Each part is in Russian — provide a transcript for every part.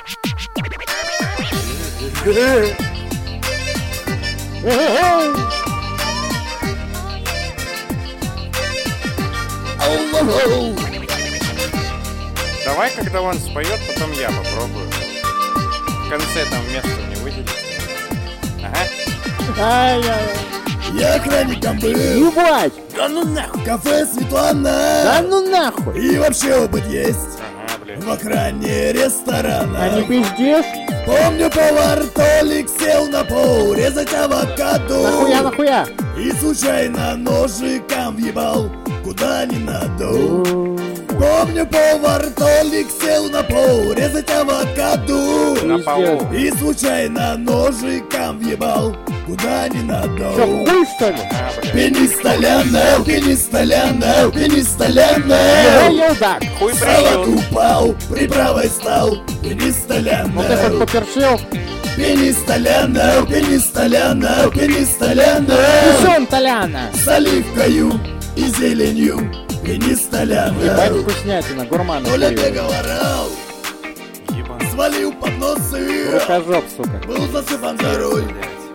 Давай, когда он споет, потом я попробую. В конце там место не выделить. Ага. Ай-яй-яй. Я охранником был. Ебать! Да ну нахуй. Кафе Светлана. Да ну нахуй! И вообще опыт есть. Ага, блядь. В охране ресторана. А не пиздешь? Помню, повар Толик сел на пол резать авокадо. Нахуя? И случайно ножиком въебал куда не надо. Помню, повар Толик сел на пол резать авокадо. На полу. И случайно ножиком въебал куда не Чё, надо. хуй что ли? А, блядь. Пенистолянов, пенистолянов, Его пенистолянов. елдак! Хуй Салат прищел. упал, приправой стал. Ну ты хоть Пенистолянов. поперчил? Пенистолянов, пенистолянов, пенистолянов. Писюн, Толяна! С оливкою и зеленью. Ебать Пенистолянов. вкуснятина, гурман. Толя договорал, Ебан. свалил под носы. Рукожоп, сука. Был засыпан жарой,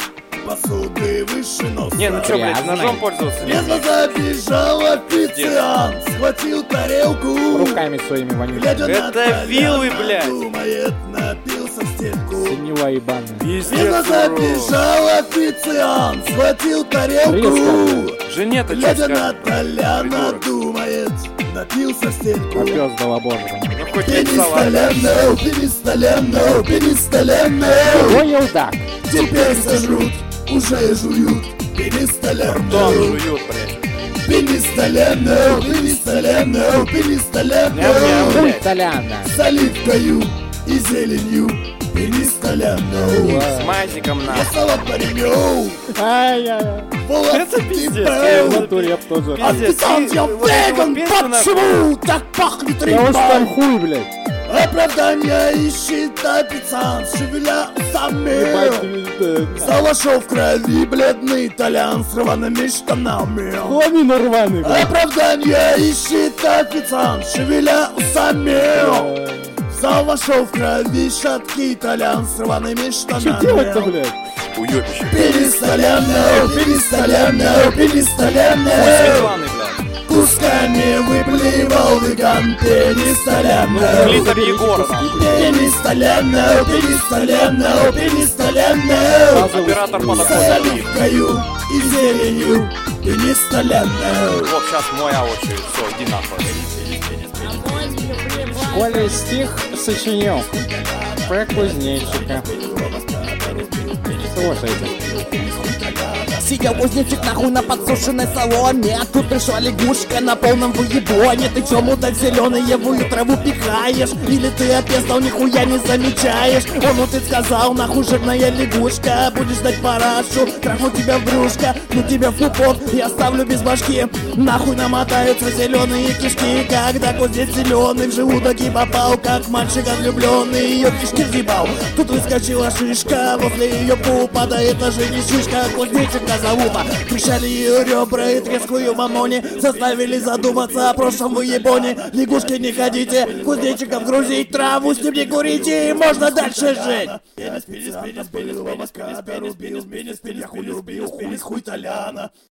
посуды выше носа. Не, ну чё, блядь, Грязный. ножом пользоваться? Резво забежал официант, схватил тарелку. Руками своими вонючими. Глядя на Это Толяна, вилы, блядь. думает, напился в стенку. Синева ебаная. Резво Пиздец, урод. забежал официант, схватил тарелку. Резко. Жене-то чё Глядя на скажет? Толяна, Придурок. думает, напился в стенку. Попёздала боже. Ну хоть ведь салат. Пенистолянов, пенистолянов, пенистолянов. Его елдак! Теперь сожрут, уже жуют. Ртом Пенистолянов, жуют, блядь. пенистолянов, пенистолянов, пенистолянов. Ням-ням. Хуй, Толяна! С оливкою и зеленью. Пенистолянов. С мазиком Я на. салат поремел. Ай-яй-яй. Это пиздец. Я В его- натуре я б тоже. Пиздец. Официант, я Вот эту вот веган, песню нахуй. почему так пахнет Да уж там рыбой? хуй, блядь. Оправдание ищет официант, шевеля усами. Ебать, ты, Залошел в крови бледный Толян с рваными штанами. Хламина рваный, блядь. Оправдание ищет официант, шевеля усами. Зал вошел в крови шаткий Толян с рваными Что делать-то, штанами. блядь? Уёбище. Пенистолянов, пенистолянов, Хуй пенистолянов. Светланы, блядь. Кусками выплевал веган пенистолянов. Глитер Егоровский. Пенистолянов, пенистолянов, пенистолянов. Оператор С подоходит. оливкою и зеленью. Пенистолянов. Вот сейчас моя очередь. Все, иди нахуй. Коля стих сочинил про кузнечика. Слушайте. Сидел кузнечик нахуй на подсушенной соломе. А тут пришла лягушка на полном выебоне. Ты чё, мудак зеленый, евую траву пихаешь? Или ты опездал, нихуя не замечаешь? Он ты сказал, нахуй жирная лягушка. Будешь ждать парашу, трахну тебя в брюшко. Ну тебя в пупок, я оставлю без башки. Нахуй намотаются зеленые кишки. Когда кузнец зеленый в желудок и попал, как мальчик влюбленный ее кишки въебал. Тут выскочила шишка, возле ее пупа. Да это же не шишка, а кузнечик Казаупа. Кричали ее ребра и трескую мамоне. Заставили задуматься о прошлом выебоне. Лягушки не ходите, кузнечиков грузить, траву с ним не курите, и можно дальше жить. Пенис, пенис, пенис, пенис, пенис, пенис, пенис, пенис, пенис, пенис, пенис, пенис, хуй Толяна.